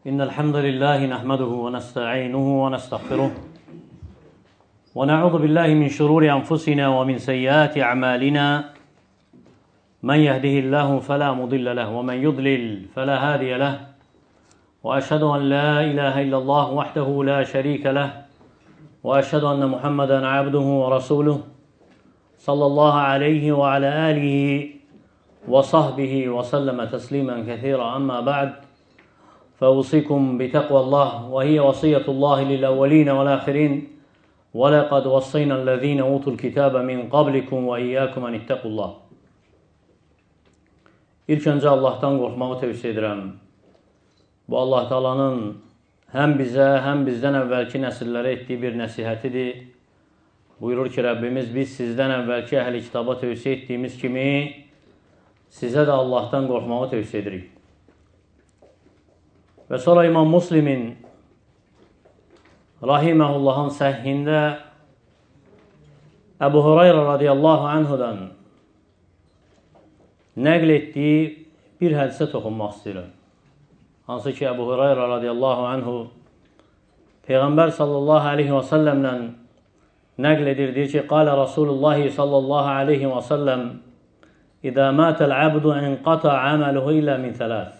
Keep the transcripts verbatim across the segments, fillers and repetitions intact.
إن الحمد لله نحمده ونستعينه ونستغفره ونعوذ بالله من شرور أنفسنا ومن سيئات أعمالنا من يهده الله فلا مضل له ومن يضلل فلا هادي له وأشهد أن لا إله إلا الله وحده لا شريك له وأشهد أن محمدا عبده ورسوله صلى الله عليه وعلى آله وصحبه وسلم تسليما كثيرا. أما بعد فأوصيكم بتقوى الله وهي وصية الله للأولين والآخرين ولقد وصينا الذين أوتوا الكتاب من قبلكم وإياكم أن اتقوا الله. İlk öncə Allahdan qorxmağı tövsiyə edirəm. Bu Allah Taala'nın həm bizə, həm bizdən əvvəlki nəsillərə etdiyi bir nəsihətidir. Buyurur ki, Rəbbimiz biz sizdən əvvəlki əhl-i kitaba tövsiyə etdiyimiz kimi sizə də Allahdan qorxmağı tövsiyə edirik. Və sonra İmam Müslimin Rahiməhullahın səhihində Əbu Hüreyrə radiyallahu anhudan nəql etdiyi bir hədisə toxunmaq istəyirəm. Hansı ki, Əbu Hüreyrə radiyallahu anhu Peyğəmbər sallallahu aleyhi və səlləmlə nəql edir, deyir ki, qalə Rasulullah sallallahu aleyhi və səlləm İzə mətəl əbdu inqata əməluhu ilə min thələth.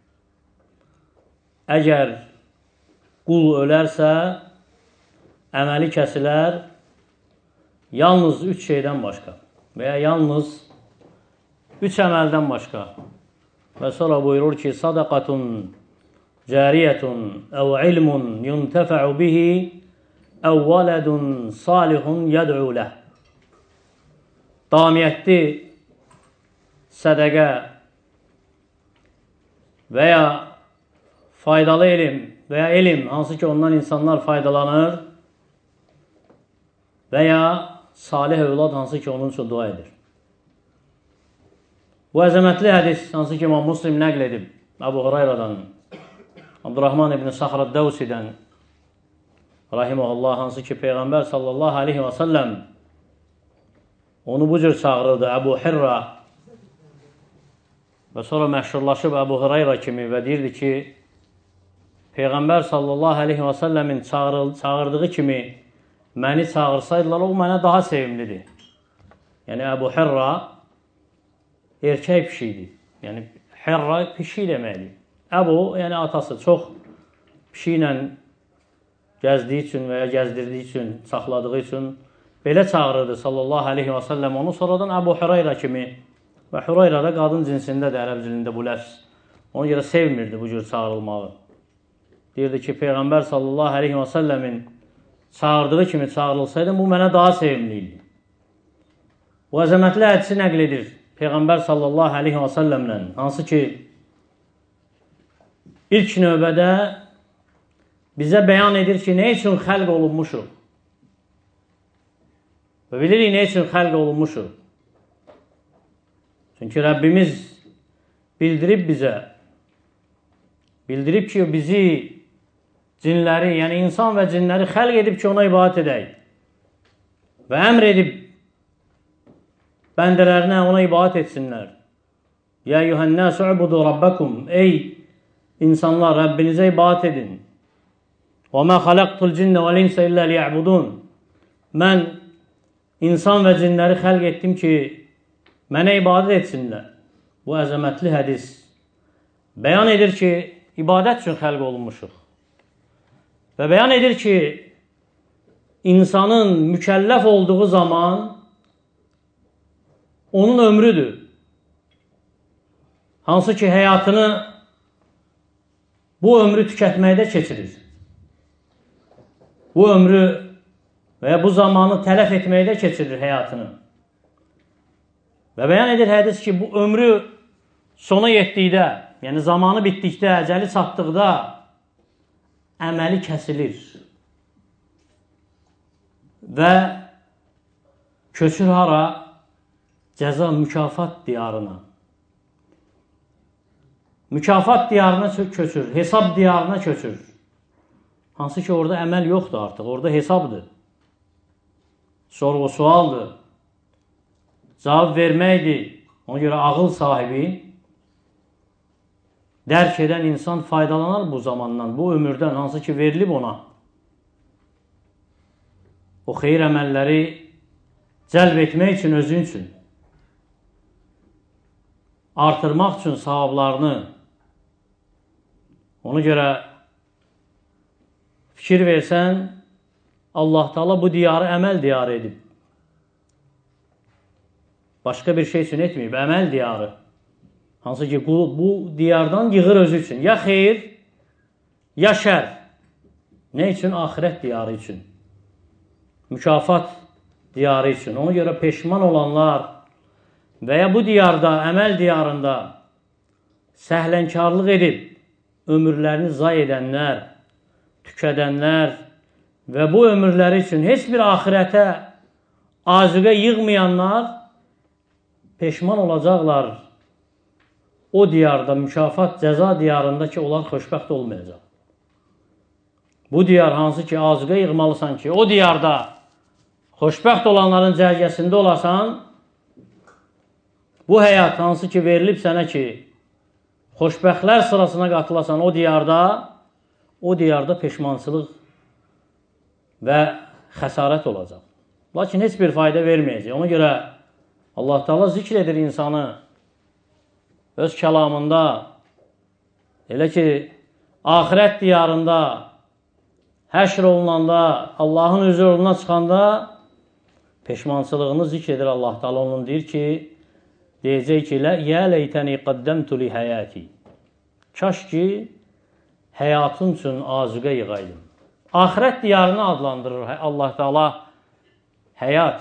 Əgər qul ölərsə, əməli kəsilər yalnız üç şeydən başqa və ya yalnız üç əməldən başqa. Və sonra buyurur ki, sadaqatun cariyyətun əv ilmun yuntəfə'u bihi əv vələdun salihun yəd'u ləh. Damiyyətli sədəqə və ya faydalı elm və ya elm, hansı ki ondan insanlar faydalanır və ya salih övlad, hansı ki onun üçün dua edir. Bu əzəmətli hədis, hansı ki İmam Müslim nəql edib Əbu Hüreyrədən, Abdurrahman ibn Saxr əd-Dəvsidən rahiməhullah, hansı ki Peyğəmbər sallallahu aleyhi və səlləm onu bu cür çağırırdı, Əbu Hirra, və sonra məşhurlaşıb Əbu Hüreyrə kimi və deyirdi ki, Peyğəmbər sallallahu aleyhi və səlləmin çağırdığı kimi məni çağırsaydılar, o mənə daha sevimlidir. Yəni Əbu Hirra erkək pişikdir. Yəni Hirra pişik deməkdir. Əbu, yəni atası, çox pişiklə gəzdiyi üçün və ya gəzdirdiyi üçün, saxladığı üçün belə çağırırdı sallallahu aleyhi və səlləm onu. Sonradan Əbu Hüreyrə kimi və Hüreyrə də qadın cinsindədir, ərəb dilində bu ləfz. Ona görə sevmirdi bu cür çağırılmağı. Deyirdi ki, Peyğəmbər sallallahu aleyhi və səlləmin çağırdığı kimi çağırılsaydı, bu mənə daha sevimliydi. Bu əzəmətli hədisi nəql edir Peyğəmbər sallallahu aleyhi və səlləmlə, hansı ki, ilk növbədə bizə bəyan edir ki, nə üçün xəlq olunmuşuq? Və bilirik, nə üçün xəlq olunmuşuq? Çünki Rəbbimiz bildirib bizə, bildirib ki, bizi cinləri, yəni insan və cinləri xəlq edib ki, ona ibadət edək və əmr edib bəndələrinə ona ibadət etsinlər. Ya eyyuhənnəs u'budu rabbakum, ey insanlar, Rəbbinizə ibadət edin. Və mə xaləqtul cinnə vəl insə illə liyə'budun. Mən insan və cinləri xəlq etdim ki, mənə ibadət etsinlər. Bu əzəmətli hədis bəyan edir ki, ibadət üçün xəlq olunmuşuq. Və bəyan edir ki, insanın mükəlləf olduğu zaman onun ömrüdür. Hansı ki, həyatını bu ömrü tükətməkdə keçirir. Bu ömrü və ya bu zamanı tələf etməkdə keçirir həyatını. Və bəyan edir hədis ki, bu ömrü sona yetdikdə, yəni zamanı bitdikdə, əcəli çatdıqda əməli kəsilir və köçür hara? Cəza, mükafat diyarına. Mükafat diyarına köçür, hesab diyarına köçür. Hansı ki, orada əməl yoxdur artıq, orada hesabdır. Sorğu sualdır. Cavab verməkdir. Ona görə ağıl sahibi dərk edən insan faydalanar bu zamandan, bu ömürdən, hansı ki verilib ona. O xeyir əməlləri cəlb etmək üçün, özün üçün, artırmaq üçün savablarını. Ona görə fikir versən, Allah Teala bu diyarı əməl diyarı edib. Başqa bir şey üçün etməyib, əməl diyarı. Hansı ki, bu, bu diyardan yığır özü üçün. Ya xeyir, ya şər. Nə üçün? Axirət diyarı üçün. Mükafat diyarı üçün. Ona görə peşman olanlar və ya bu diyarda, əməl diyarında səhlənkarlıq edib, ömürlərini zay edənlər, tükədənlər və bu ömürləri üçün heç bir axirətə azuqə yığmayanlar peşman olacaqlar. O diyarda, mükafat, cəza diyarında ki, onlar xoşbəxt olmayacaq. Bu diyar hansı ki, azuqə yığmalısan ki, o diyarda xoşbəxt olanların cərgəsində olasan, bu həyat hansı ki, verilib sənə ki, xoşbəxtlər sırasına qatılasan o diyarda, o diyarda peşmançılıq və xəsarət olacaq. Lakin heç bir fayda verməyəcək. Ona görə Allah Teala zikr edir insanı öz kəlamında, elə ki, axirət diyarında, həşr olunanda, Allahın huzuruna çıxanda peşmançılığını zikr edir Allah Teala. Onun deyir ki, deyəcək ki, yə leytəni qaddəmtu li həyəti. Kaş ki, həyatın üçün azuqə yığaydım. Axirət diyarını adlandırır Allah Teala həyat.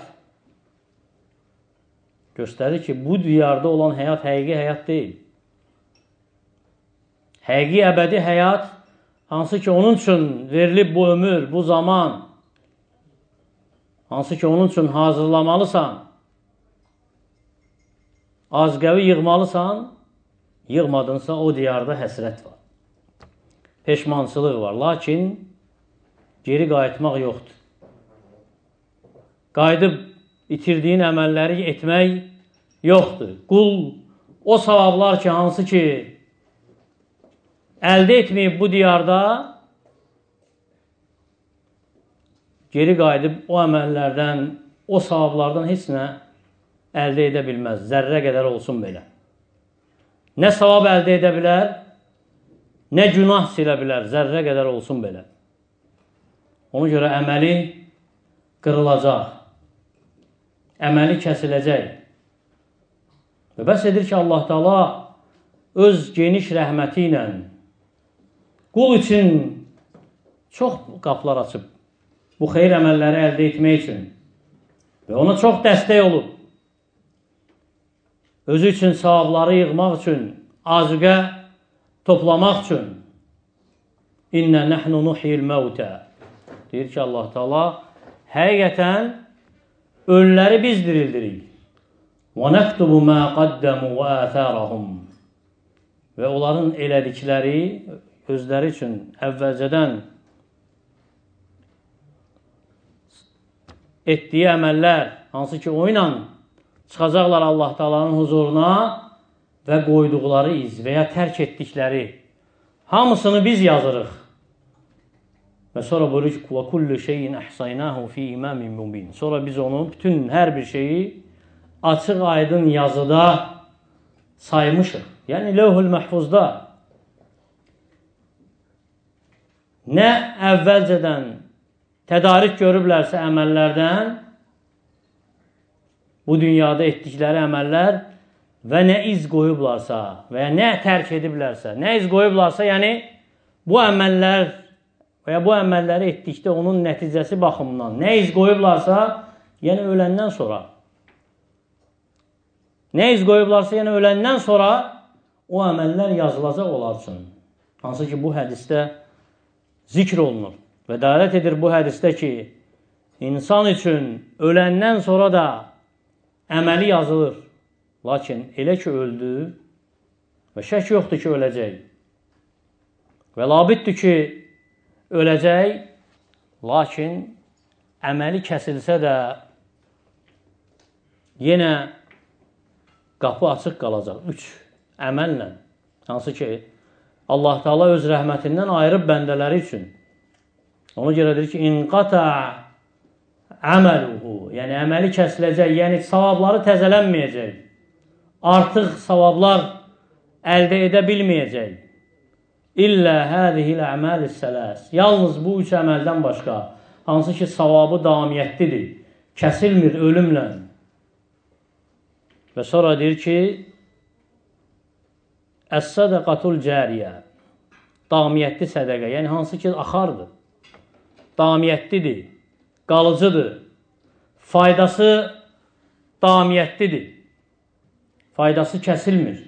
Göstərir ki, bu diyarda olan həyat həqiqi həyat deyil. Həqiqi əbədi həyat, hansı ki, onun üçün verilib bu ömür, bu zaman, hansı ki, onun üçün hazırlamalısan, azqəvi yığmalısan, yığmadınsa o diyarda həsrət var. Peşmançılıq var. Lakin geri qayıtmaq yoxdur. Qayıdıb itirdiyin əməlləri etmək yoxdur. Qul o savablar ki, hansı ki, əldə etməyib bu diyarda, geri qayıdıb o əməllərdən, o savablardan heç nə əldə edə bilməz. Zərrə qədər olsun belə. Nə savab əldə edə bilər, nə günah silə bilər. Zərrə qədər olsun belə. Ona görə əməli qırılacaq. Əməli kəsiləcək. Və bəs edir ki, Allah Teala öz geniş rəhməti ilə qul üçün çox qapılar açıb. Bu xeyir əməlləri əldə etmək üçün. Və ona çox dəstək olub. Özü üçün savabları yığmaq üçün, azuqə toplamaq üçün. İnnə nəhnu nuhyil məvtə. Deyir ki, Allah Teala həqiqətən ölüləri biz dirildirik. Və nəktubu mə qaddəmu və əthərəhum. Və onların elədikləri özləri üçün əvvəlcədən etdiyi əməllər, hansı ki, o ilə çıxacaqlar Allah Teala'nın huzuruna və qoyduqları iz və ya tərk etdikləri hamısını biz yazırıq. Və sonra buyuruq, وَكُلُّ شَيْءٍ أَحْصَيْنَاهُ فِي إِمَامٍ مُبِينٍ. Sonra biz onu, bütün hər bir şeyi açıq aydın yazıda saymışıq. Yəni, Levh-ül Məhfuzda nə əvvəlcədən tədarik görüblərsə əməllərdən, bu dünyada etdikləri əməllər və nə iz qoyublarsa və ya nə tərk ediblərsə, nə iz qoyublarsa, yəni bu əməllər və ya bu əməlləri etdikdə onun nəticəsi baxımından nə iz qoyublarsa, yəni öləndən sonra, nə iz qoyublarsa, yəni öləndən sonra o əməllər yazılacaq onlar üçün. Hansı ki, bu hədisdə zikr olunur və dəlalət edir bu hədisdə ki, insan üçün öləndən sonra da əməli yazılır. Lakin elə ki, öldü və şək yoxdur ki, öləcək. Və labiddir ki, öləcək, lakin əməli kəsilsə də yenə qapı açıq qalacaq. Üç əməllə. Hansı ki, Allah Teala öz rəhmətindən ayırıb bəndələri üçün. Ona görədir ki, inqata əməluhu, yəni əməli kəsiləcək, yəni savabları təzələnməyəcək, artıq savablar əldə edə bilməyəcək. İllə hədihil əməlis sələs, yalnız bu üç əməldən başqa, hansı ki savabı davamiyyətlidir, kəsilmir ölümlə. Və sonra deyir ki, əs-sədəqatul cəriyə, davamiyyətli sədəqə, yəni hansı ki axardır, davamiyyətlidir, qalıcıdır, faydası davamiyyətlidir, faydası kəsilmir.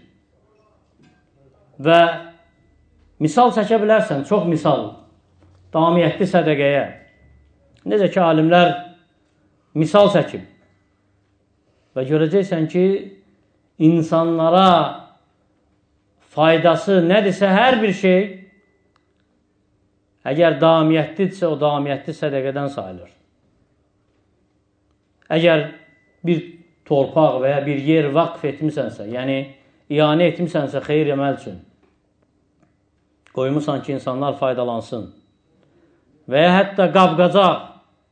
Və misal çəkə bilərsən, çox misal, davamiyyətli sədəqəyə. Necə ki, alimlər misal çəkib. Və görəcəksən ki, insanlara faydası nədirsə hər bir şey, əgər davamiyyətlidirsə, o davamiyyətli sədəqədən sayılır. Əgər bir torpaq və ya bir yer vaqf etmisənsə, yəni iyanə etmisənsə xeyir əməl üçün, qoymusan ki, insanlar faydalansın və ya hətta qab-qacaq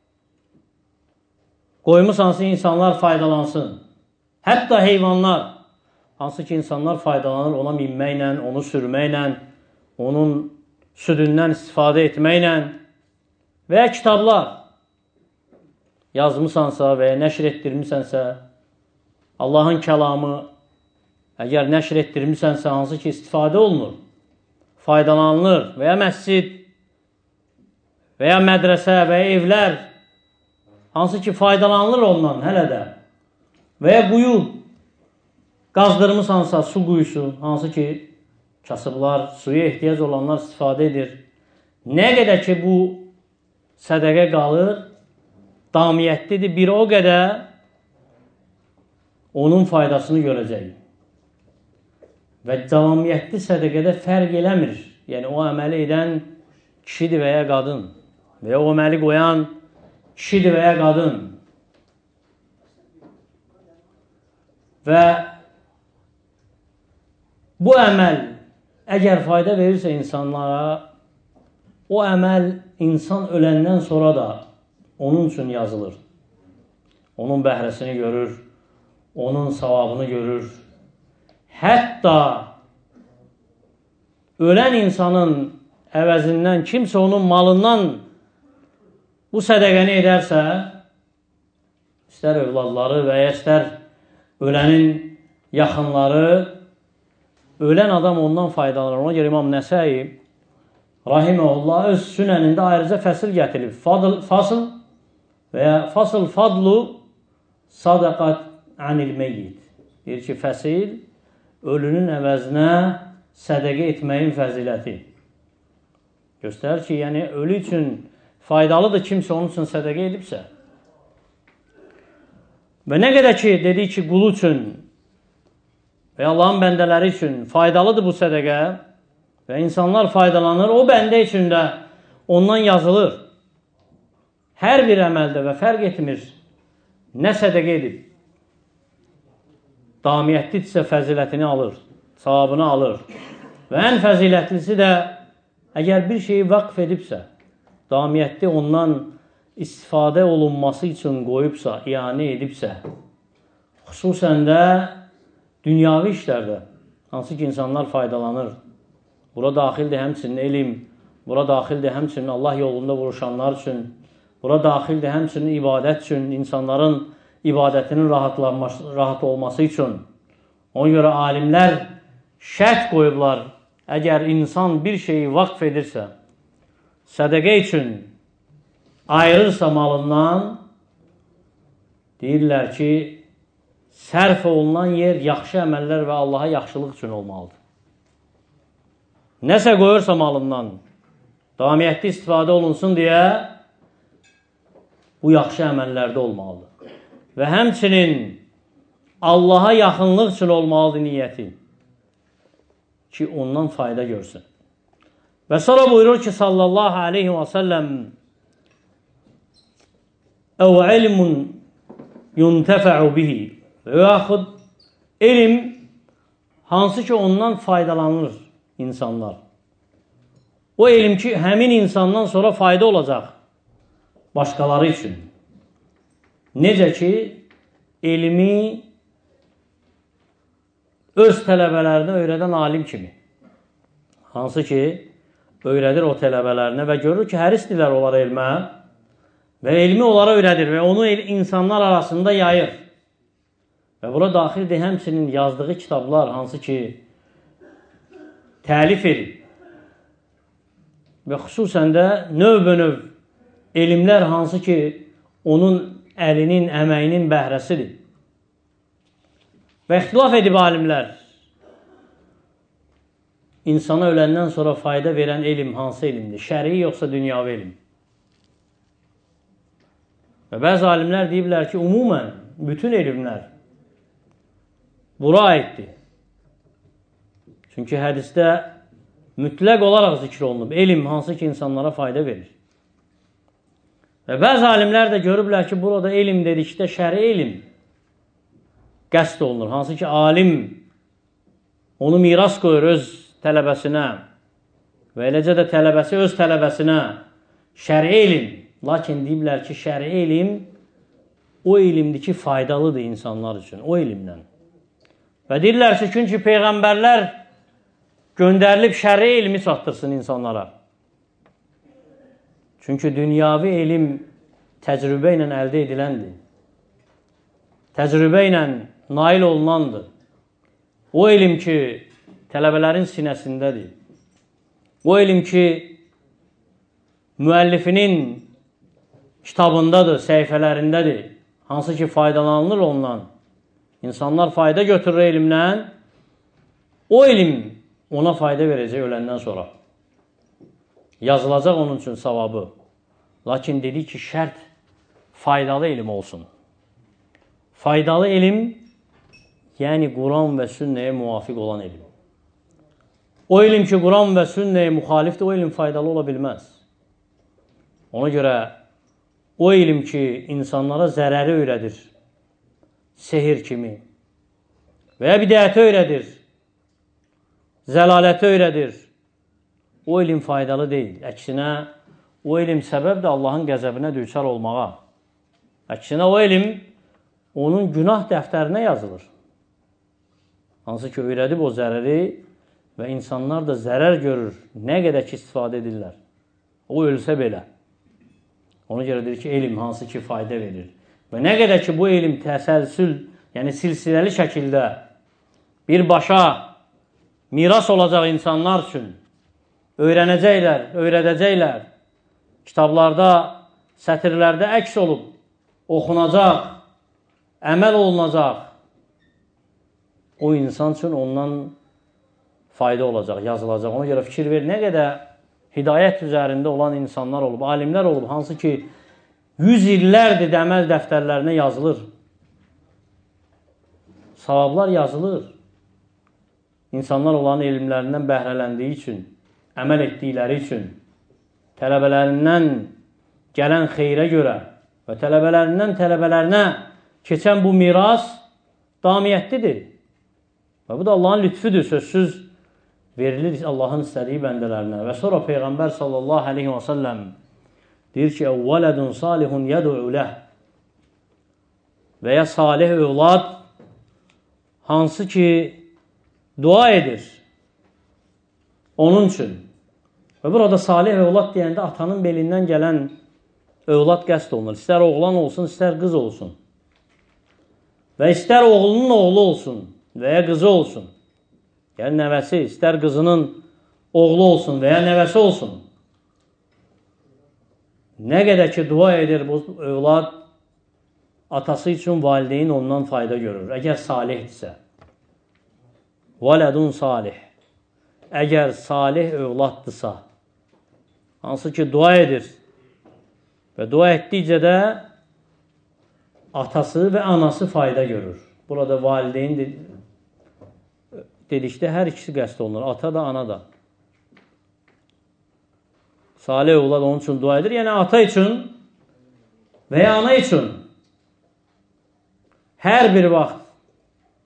qoymusansa insanlar faydalansın, hətta heyvanlar, hansı ki insanlar faydalanır ona minməklə, onu sürməklə, onun südündən istifadə etməklə və ya kitablar yazmısansa və ya nəşr etdirmisənsə, Allahın kəlamı əgər nəşr etdirmisənsə, hansı ki istifadə olunur, faydalanılır və ya məscid və ya mədrəsə və ya evlər, hansı ki faydalanılır ondan hələ də və ya quyu qazdırmısansa, su quyusu, hansı ki kasıblar, suya ehtiyac olanlar istifadə edir. Nə qədər ki bu sədəqə qalır, davamiyyətlidir, bir o qədər onun faydasını görəcək. Və davamiyyətli sədəqədə fərq eləmir. Yəni o əməli edən kişidir və ya qadın və ya o əməli qoyan kişidir və ya qadın. Və bu əməl əgər fayda verirsə insanlara, o əməl insan öləndən sonra da onun üçün yazılır. Onun bəhrəsini görür, onun savabını görür. Hətta ölən insanın əvəzindən kimsə onun malından bu sədəqəni edərsə, istər övladları və ya istər ölənin yaxınları, ölən adam ondan faydalanır. Ona görə İmam Nəsai rahiməhullah öz sünənində ayrıca fəsil gətirib. Fadl, fasıl və ya fasıl fadlu sadaqat anil meyyid. Deyir ki, fəsil ölünün əvəzinə sədəqə etməyin fəziləti. Göstərir ki, yəni ölü üçün faydalıdır kimsə onun üçün sədəqə edibsə. Və nə qədər ki, dedik ki, qulu üçün və Allahın bəndələri üçün faydalıdır bu sədəqə və insanlar faydalanır, o bəndə üçün də ondan yazılır. Hər bir əməldə və fərq etmir nə sədəqə edib. Davamiyyətlidirsə fəzilətini alır, savabını alır. Və ən fəzilətlisi də əgər bir şeyi vaqf edibsə, davamiyyətli ondan istifadə olunması üçün qoyubsa, iyanə edibsə, xüsusən də dünyavi işlərdə, hansı ki insanlar faydalanır. Bura daxildir həmçinin elm, bura daxildir həmçinin Allah yolunda vuruşanlar üçün, bura daxildir həmçinin ibadət üçün, insanların ibadətinin rahat olması üçün. Ona görə alimlər şərt qoyublar, əgər insan bir şeyi vaqf edirsə, sədəqə üçün ayırırsa malından, deyirlər ki, sərf olunan yer yaxşı əməllər və Allaha yaxşılıq üçün olmalıdır. Nəsə qoyursa malından, davamiyyətli istifadə olunsun deyə, bu yaxşı əməllərdə olmalıdır. Və həmçinin Allaha yaxınlıq üçün olmalıdır niyyəti, ki, ondan fayda görsün. Və sonra buyurur ki, sallallahu aleyhi və səlləm, əv ilmun yuntəfə'u bihi və yaxud elm hansı ki ondan faydalanır insanlar. O elm ki, həmin insandan sonra fayda olacaq başqaları üçün. Necə ki, elmi öz tələbələrinə öyrədən alim kimi. Hansı ki, öyrədir o tələbələrinə və görür ki, hərisdirlər onlara elmə və elmi onlara öyrədir və onu insanlar arasında yayır. Və bura daxildir həmçinin yazdığı kitablar, hansı ki, təlif edir. Və xüsusən də növbə-növ elmlər, hansı ki, onun əlinin, əməyinin bəhrəsidir. Və ixtilaf edib alimlər, insana öləndən sonra fayda verən elm hansı elmdir? Şəri yoxsa dünyavi elm? Və bəzi alimlər deyiblər ki, umumən bütün elmlər bura aiddir. Çünki hədisdə mütləq olaraq zikr olunub. Elm hansı ki, insanlara fayda verir. Və bəzi alimlər də görüblər ki, burada elm dedikdə şəri elm qəsd olunur. Hansı ki, alim onu miras qoyur öz tələbəsinə və eləcə də tələbəsi öz tələbəsinə şəri elm. Lakin deyiblər ki, şəri elm o elmdir ki, faydalıdır insanlar üçün, o elmdən. Və deyirlər ki, çünki peyğəmbərlər göndərilib şəri elmi çatdırsın insanlara. Çünki dünyavi elm təcrübə ilə əldə ediləndir. Təcrübə ilə nail olunandır. O elm ki, tələbələrin sinəsindədir. O elm ki, müəllifinin kitabındadır, səhifələrindədir. Hansı ki, faydalanılır ondan. İnsanlar fayda götürür elmdən. O elm ona fayda verəcək öləndən sonra. Yazılacaq onun üçün savabı. Lakin dedi ki, şərt faydalı elm olsun. Faydalı elm, yəni Quran və sünnəyə müvafiq olan elm. O elm ki, Quran və sünnəyə müxalifdir, o elm faydalı ola bilməz. Ona görə o elm ki, insanlara zərəri öyrədir, sehir kimi və ya bidəti öyrədir, zəlaləti öyrədir, o elm faydalı deyil. Əksinə, o elm səbəbdir Allahın qəzəbinə düçar olmağa. Əksinə, o elm onun günah dəftərinə yazılır. Hansı ki, öyrədib o zərəri və insanlar da zərər görür, nə qədər ki, istifadə edirlər. O ölsə belə. Ona görə deyir ki, elm hansı ki, fayda verir. Və nə qədər ki, bu elm təsəlsül, yəni silsiləli şəkildə birbaşa miras olacaq insanlar üçün, öyrənəcəklər, öyrədəcəklər, kitablarda, sətirlərdə əks olub, oxunacaq, əməl olunacaq, o insan üçün ondan fayda olacaq, yazılacaq. Ona görə fikir ver, nə qədər hidayət üzərində olan insanlar olub, alimlər olub, hansı ki, yüz illərdir əməl dəftərlərinə yazılır. Savablar yazılır. İnsanlar olan elmlərindən bəhrələndiyi üçün, əməl etdikləri üçün, tələbələrindən gələn xeyrə görə və tələbələrindən tələbələrinə keçən bu miras damiyyətlidir. Və bu da Allahın lütfüdür, sözsüz verilir Allahın istədiyi bəndələrinə. Və sonra Peyğəmbər sallallahu aleyhi və səlləm deyir ki, "Vəladun salihun yəd'u ləh." Və ya salih övlad hansı ki dua edir onun üçün. Və burada salih övlad deyəndə atanın belindən gələn övlad qəsd olunur. İstər oğlan olsun, istər qız olsun. Və istər oğlunun oğlu olsun və ya qızı olsun. Yəni nəvəsi, istər qızının oğlu olsun və ya nəvəsi olsun. Nə qədər ki, dua edir bu övlad, atası üçün valideyn ondan fayda görür. Əgər salihdirsə. Vələdun salih. Əgər salih övladdırsa, hansı ki, dua edir və dua etdikcə də atası və anası fayda görür. Burada valideyn dedikdə hər ikisi qəsd olunur. Ata da, ana da. Salih övlad onun üçün dua edir. Yəni, ata üçün və ya ana üçün hər bir vaxt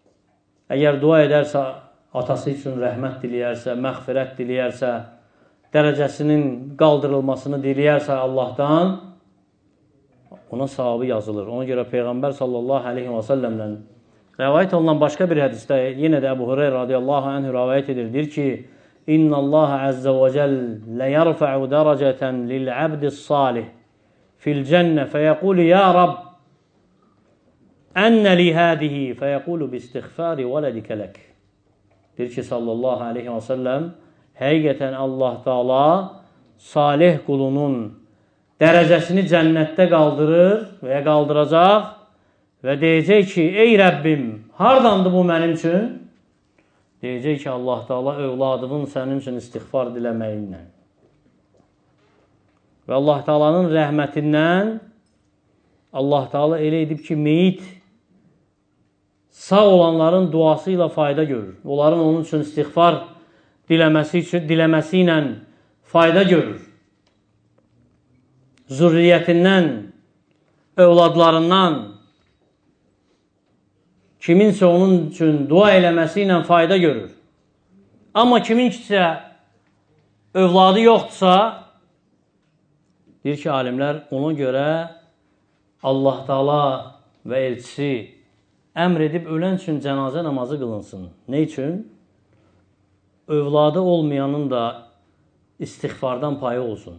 əgər dua edərsə, atası üçün rəhmət diləyərsə, məğfirət diləyərsə, dərəcəsinin qaldırılmasını diləyərsə Allahdan, ona savabı yazılır. Ona görə Peyğəmbər sallallahu aleyhi və səlləmdən rəvayət olunan başqa bir hədisdə yenə də Əbu Hureyra radiyallahu anh rəvayət edir. Deyir ki, İnna Allah əzzə və cəl ləyərfə'u dərəcətən lil'abdis salih fil cənnə fəyəqulu ya Rab ənə li hədihi fəyəqulu bistiğfari vələdikə lək. Deyir ki, sallallahu aleyhi və səlləm, həqiqətən Allah Taala salih qulunun dərəcəsini cənnətdə qaldırır və ya qaldıracaq və deyəcək ki, ey Rəbbim, hardandır bu mənim üçün? Deyəcək ki, Allah Taala övladının sənin üçün istiğfar diləməyinlə. Və Allah Taalanın rəhmətindən Allah Taala elə edib ki, meyit sağ olanların duası ilə fayda görür. Onların onun üçün istiğfar diləməsi, üçün, diləməsi ilə fayda görür. Zürriyyətindən, övladlarından kiminsə onun üçün dua eləməsi ilə fayda görür. Amma kiminsə övladı yoxdursa, deyir ki, alimlər, ona görə Allah Taala və elçisi əmr edib ölən üçün cənazə namazı qılınsın. Nə üçün? Övladı olmayanın da istiğfardan payı olsun.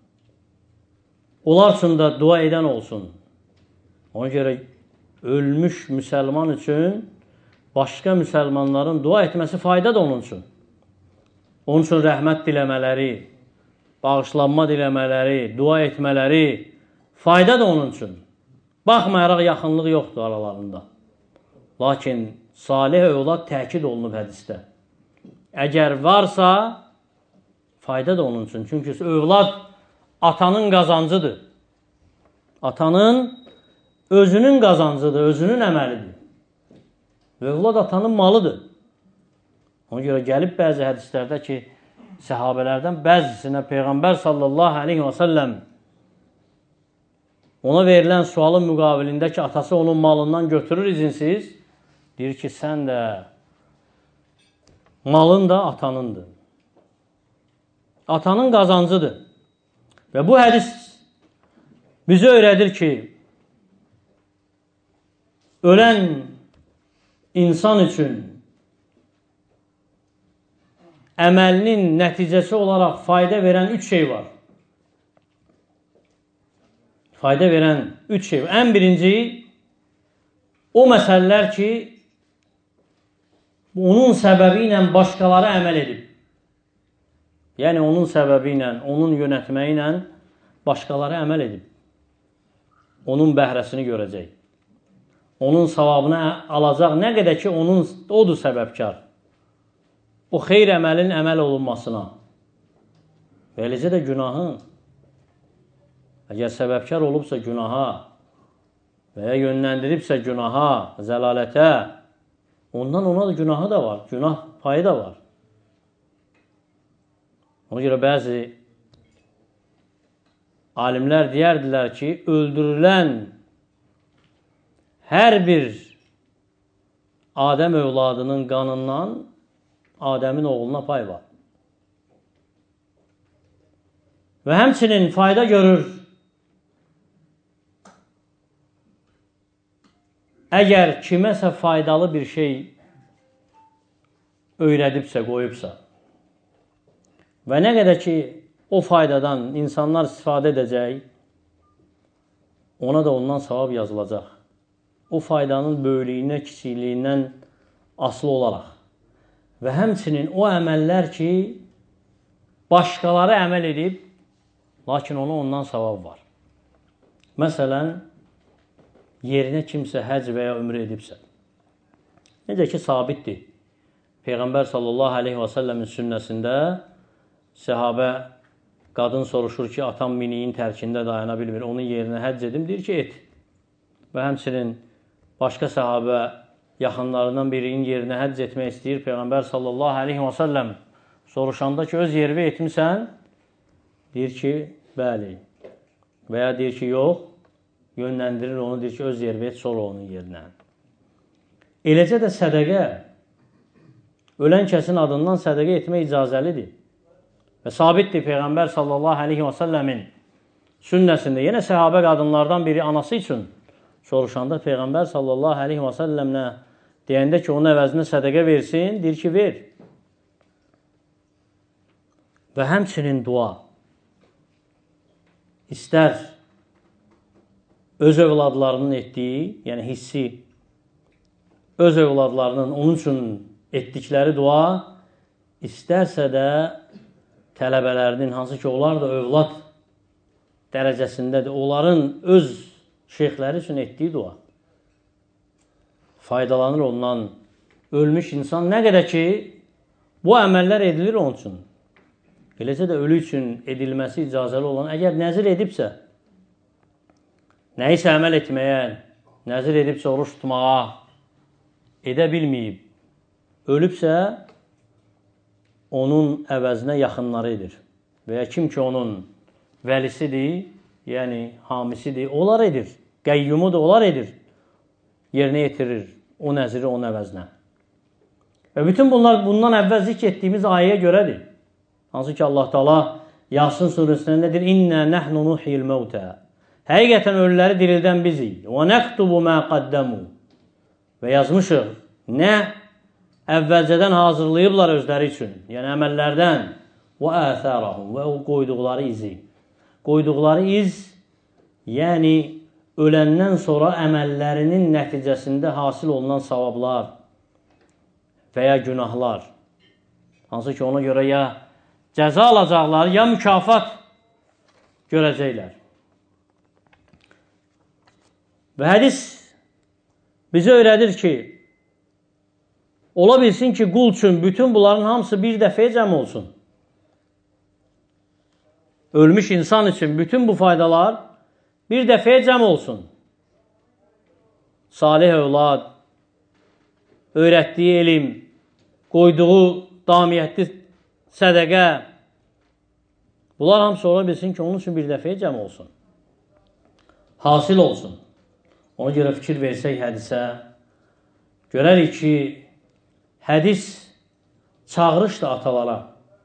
Onlar üçün də dua edən olsun. Ona görə ölmüş müsəlman üçün başqa müsəlmanların dua etməsi fayda da onun üçün. Onun üçün rəhmət diləmələri, bağışlanma diləmələri, dua etmələri fayda da onun üçün. Baxmayaraq yaxınlıq yoxdur aralarında. Lakin salih övlad təkid olunub hədisdə. Əgər varsa, fayda da onun üçün. Çünki övlad atanın qazancıdır. Atanın özünün qazancıdır, özünün əməlidir. Övlad atanın malıdır. Ona görə gəlib bəzi hədislərdə ki, səhabələrdən bəzisinə Peyğəmbər sallallahu aleyhi və səlləm ona verilən sualın müqabilində ki, atası onun malından götürür izinsiz, deyir ki, sən də malın da atanındır. Atanın qazancıdır. Və bu hədis bizə öyrədir ki, ölən insan üçün əməlinin nəticəsi olaraq fayda verən üç şey var. Fayda verən üç şey var. Ən birinci, o məsələlər ki, onun səbəbi ilə başqaları əməl edib. Yəni, onun səbəbi ilə, onun yönətməyi ilə başqaları əməl edib. Onun bəhrəsini görəcək. Onun savabını alacaq. Nə qədər ki, onun, odur səbəbkar. O xeyr əməlin əməl olunmasına. Və eləcə də günahın. Əgər səbəbkar olubsa günaha və ya yönləndiribsə günaha, zəlalətə, ondan ona da günahı da var. Günah payı da var. Ona görə bəzi alimlər deyərdilər ki, öldürülən hər bir Adəm övladının qanından Adəmin oğluna pay var. Və həmçinin fayda görür. Əgər kiməsə faydalı bir şey öyrədibsə, qoyubsa və nə qədər ki, o faydadan insanlar istifadə edəcək, ona da ondan savab yazılacaq. O faydanın böyüklüyündən, kiçikliyindən asılı olaraq. Və həmçinin o əməllər ki, başqaları əməl edib, lakin ona ondan savab var. Məsələn, yerinə kimsə həc və ya ömrə edibsə. Necə ki, sabitdir. Peyğəmbər sallallahu aleyhi və səlləmin sünnəsində səhabə qadın soruşur ki, atam miniyin tərkində dayana bilmir, onun yerinə həcc edim, deyir ki, et. Və həmçinin başqa səhabə yaxınlarından birinin yerinə həcc etmək istəyir. Peyğəmbər sallallahu aleyhi və səlləm soruşanda ki, öz yervə etmirsən? Deyir ki, bəli. Və ya deyir ki, yox, yönləndirir onu, deyir ki, öz yervə et, sonra onun yerinə. Eləcə də sədəqə, ölən kəsin adından sədəqə etmək icazəlidir. Və sabitdir Peyğəmbər sallallahu aleyhi və səlləmin sünnəsində. Yenə səhabə qadınlardan biri anası üçün soruşanda Peyğəmbər sallallahu aleyhi və səlləmlə deyəndə ki, onun əvəzinə sədəqə versin, deyir ki, ver. Və həmçinin dua. İstər öz övladlarının etdiyi, yəni hissi, öz övladlarının onun üçün etdikləri dua, istərsə də tələbələrinin, hansı ki, onlar da övlad dərəcəsindədir, onların öz şeyxləri üçün etdiyi dua. Faydalanır ondan ölmüş insan. Nə qədər ki, bu əməllər edilir onun üçün. Eləcə də ölü üçün edilməsi icazəli olan, əgər nəzir edibsə, nəyisə əməl etməyə, nəzir edibsə, oruç tutmağa edə bilməyib, ölübsə, onun əvəzinə yaxınları edir. Və ya kim ki, onun vəlisidir, yəni hamisidir, onlar edir. Qəyyumudur, onlar edir. Yerinə yetirir o nəziri onun əvəzinə. Və bütün bunlar bundan əvvəl zikr etdiyimiz ayəyə görədir. Hansı ki, Allah Teala Yasin surəsində nədir? İnnə nəhnu nuhyil məvtə. Həqiqətən ölüləri dirildən bizik. Və nəktubu mə qaddəmu. Və yazmışıq, nə əvvəlcədən hazırlayıblar özləri üçün, yəni əməllərdən, və əthərahum, və o qoyduqları izi. Qoyduqları iz, yəni öləndən sonra əməllərinin nəticəsində hasil olunan savablar və ya günahlar. Hansı ki, ona görə ya cəza alacaqlar, ya mükafat görəcəklər. Və hədis bizə öyrədir ki, ola bilsin ki, qul üçün bütün bunların hamısı bir dəfəyə cəm olsun. Ölmüş insan üçün bütün bu faydalar bir dəfəyə cəm olsun. Salih övlad, öyrətdiyi elm, qoyduğu damiyyətli sədəqə, bunlar hamısı ola bilsin ki, onun üçün bir dəfəyə cəm olsun. Hasil olsun. Ona görə fikir versək hədisə, görərik ki, hədis çağırışdır atalara.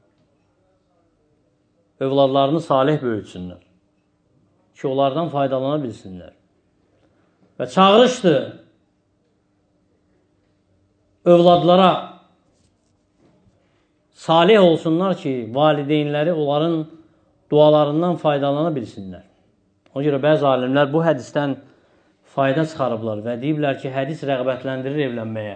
Övladlarını salih böyütsünlər. Ki, onlardan faydalana bilsinlər. Və çağırışdır övladlara salih olsunlar ki, valideynləri onların dualarından faydalana bilsinlər. Ona görə bəzi alimlər bu hədisdən fayda çıxarıblar və deyiblər ki, hədis rəğbətləndirir evlənməyə.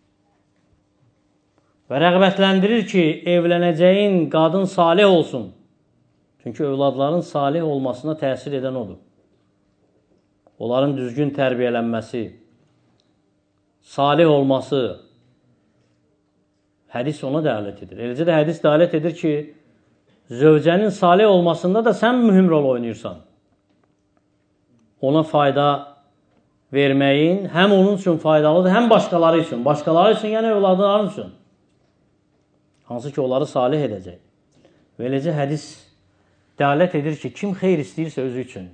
Və rəğbətləndirir ki, evlənəcəyin qadın salih olsun. Çünki övladların salih olmasına təsir edən odur. Onların düzgün tərbiyələnməsi, salih olması, hədis ona dəalət edir. Eləcə də hədis dəalət edir ki, zövcənin salih olmasında da sən mühüm rol oynayırsan. Ona fayda verməyin həm onun üçün faydalıdır, həm başqaları üçün. Başqaları üçün, yəni övladların üçün. Hansı ki, onları salih edəcək. Və eləcə hədis dəalət edir ki, kim xeyr istəyirsə özü üçün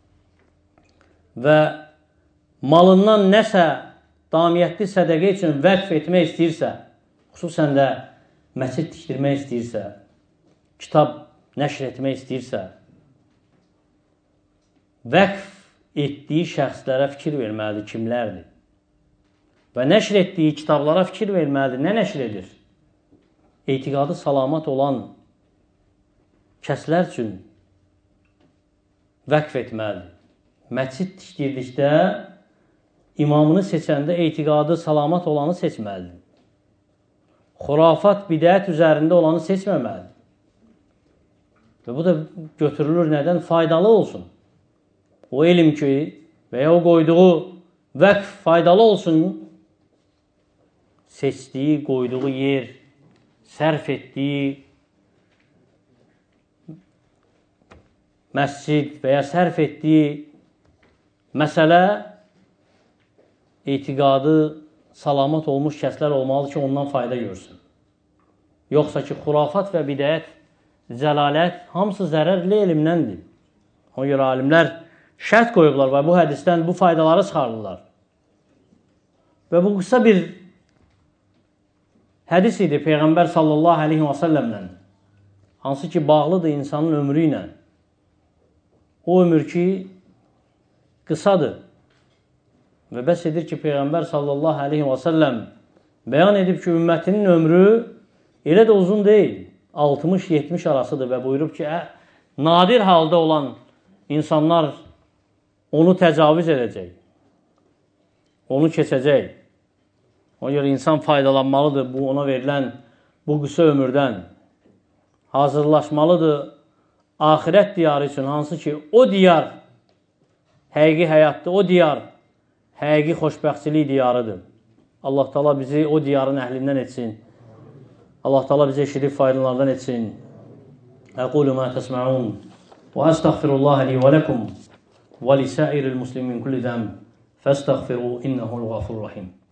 və malından nəsə damiyyətli sədəqə üçün vəqf etmək istəyirsə, xüsusən də məscid tikdirmək istəyirsə, kitab nəşr etmək istəyirsə, vəqf etdiyi şəxslərə fikir verməlidir, kimlərdir? Və nəşr etdiyi kitablara fikir verməlidir. Nə nəşr edir? Etiqadı salamat olan kəslər üçün vəqf etməlidir. Məscid tikdirdikdə imamını seçəndə etiqadı salamat olanı seçməlidir. Xurafat, bidət üzərində olanı seçməməlidir. Və bu da götürülür nədən? Faydalı olsun. O elm ki, və ya o qoyduğu vəqf faydalı olsun, seçdiyi, qoyduğu yer, sərf etdiyi məscid və ya sərf etdiyi məsələ etiqadı salamat olmuş kəslər olmalıdır ki, ondan fayda görsün. Yoxsa ki, xurafat və bidət, zəlalət hamısı zərərli elmdəndir. Ona görə alimlər şərt qoyublar və bu hədisdən bu faydaları çıxarırlar. Və bu qısa bir hədis idi Peyğəmbər sallallahu aleyhi və səlləmdən hansı ki bağlıdır insanın ömrü ilə. O ömür ki qısadır. Və bəs edir ki, Peyğəmbər sallallahu aleyhi və səlləm bəyan edib ki, ümmətinin ömrü elə də uzun deyil. altmış yetmiş arasıdır və buyurub ki, ə, nadir halda olan insanlar onu təcavüz edəcək. Onu keçəcək. Ona görə insan faydalanmalıdır bu ona verilən bu qısa ömürdən. Hazırlaşmalıdır axirət diyarı üçün, hansı ki o diyar həqiqi həyatdır, o diyar həqiqi xoşbəxtçilik diyarıdır. Allah Teala bizi o diyarın əhlindən etsin. Allah Teala bizi eşidib faydalardan etsin. Əqulu mə təsmə'un və əstəğfirullaha li və ləkum və lisəiril muslimin kulli zəm fəstəğfiru innəhul ğafurur rahim.